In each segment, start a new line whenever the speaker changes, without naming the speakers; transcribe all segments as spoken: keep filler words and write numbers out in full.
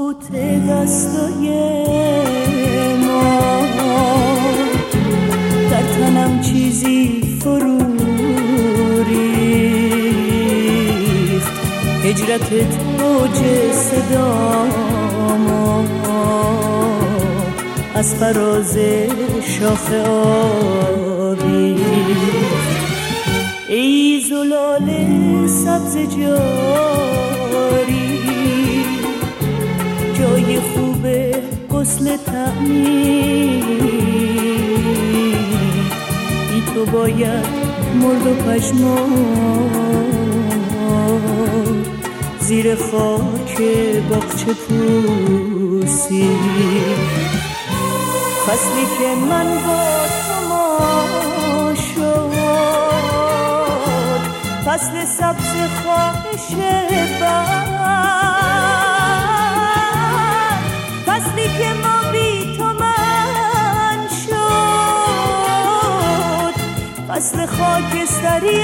تابوت دستای ما، در تنم چیزی فرو ریخت، هجرتت اوج صدامو از فراز شاخه آویخت. ای زلال سبز جاری، جای خوب غسل تعمیر، بی تو باید مرد و پژمرد زیر خاک باغچه پوسی. فصلی که من با تو ما شد، فصل سبز خواهش بر، فصلی که ما بی تو من شد، فصل خاکستری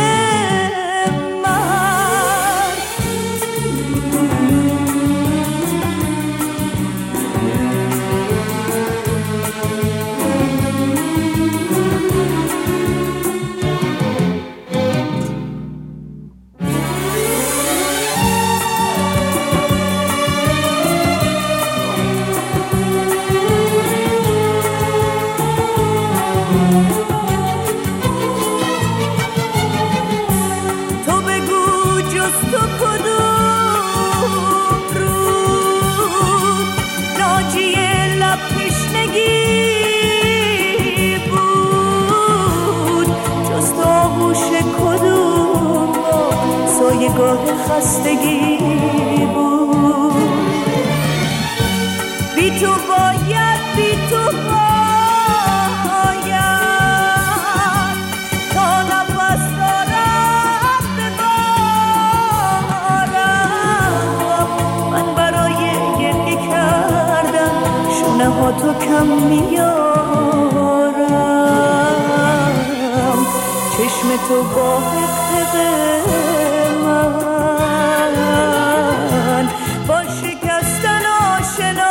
گاه خستگی بود. بی تو باید بی تو باید تا نفس دارم ببارم. من برای گریه کردم شونه ها تو کم میارم. چشم تو با حقه من با شکستن آشنا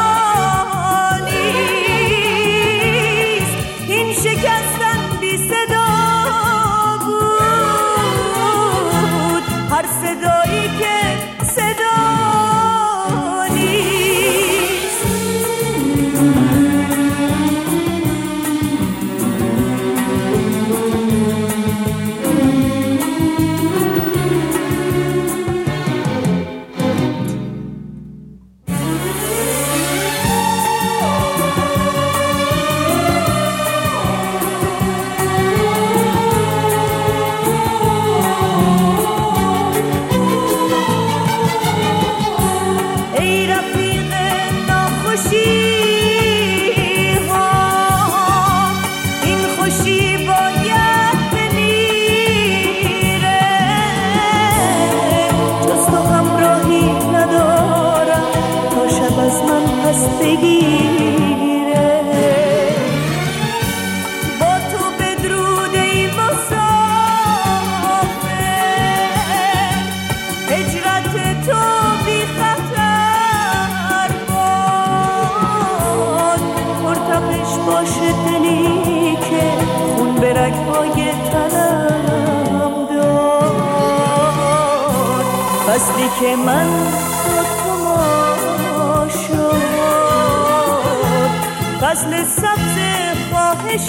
نیست. این شکستن بی صدا بود، هر صدایی که صدا نیست. بگیره با تو بدرود ای مسافر، هجرت تو بی خطر باد. مرتبش باشه دلی که خون به رگ‌های تنم داد. فصلی که من با تو ما شد، فصل سبز خواهش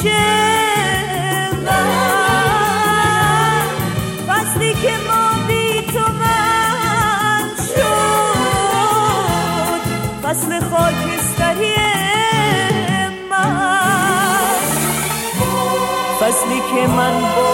من، فصلی که ما بی تو من شد، فصل خاکستری من، فصلی که من با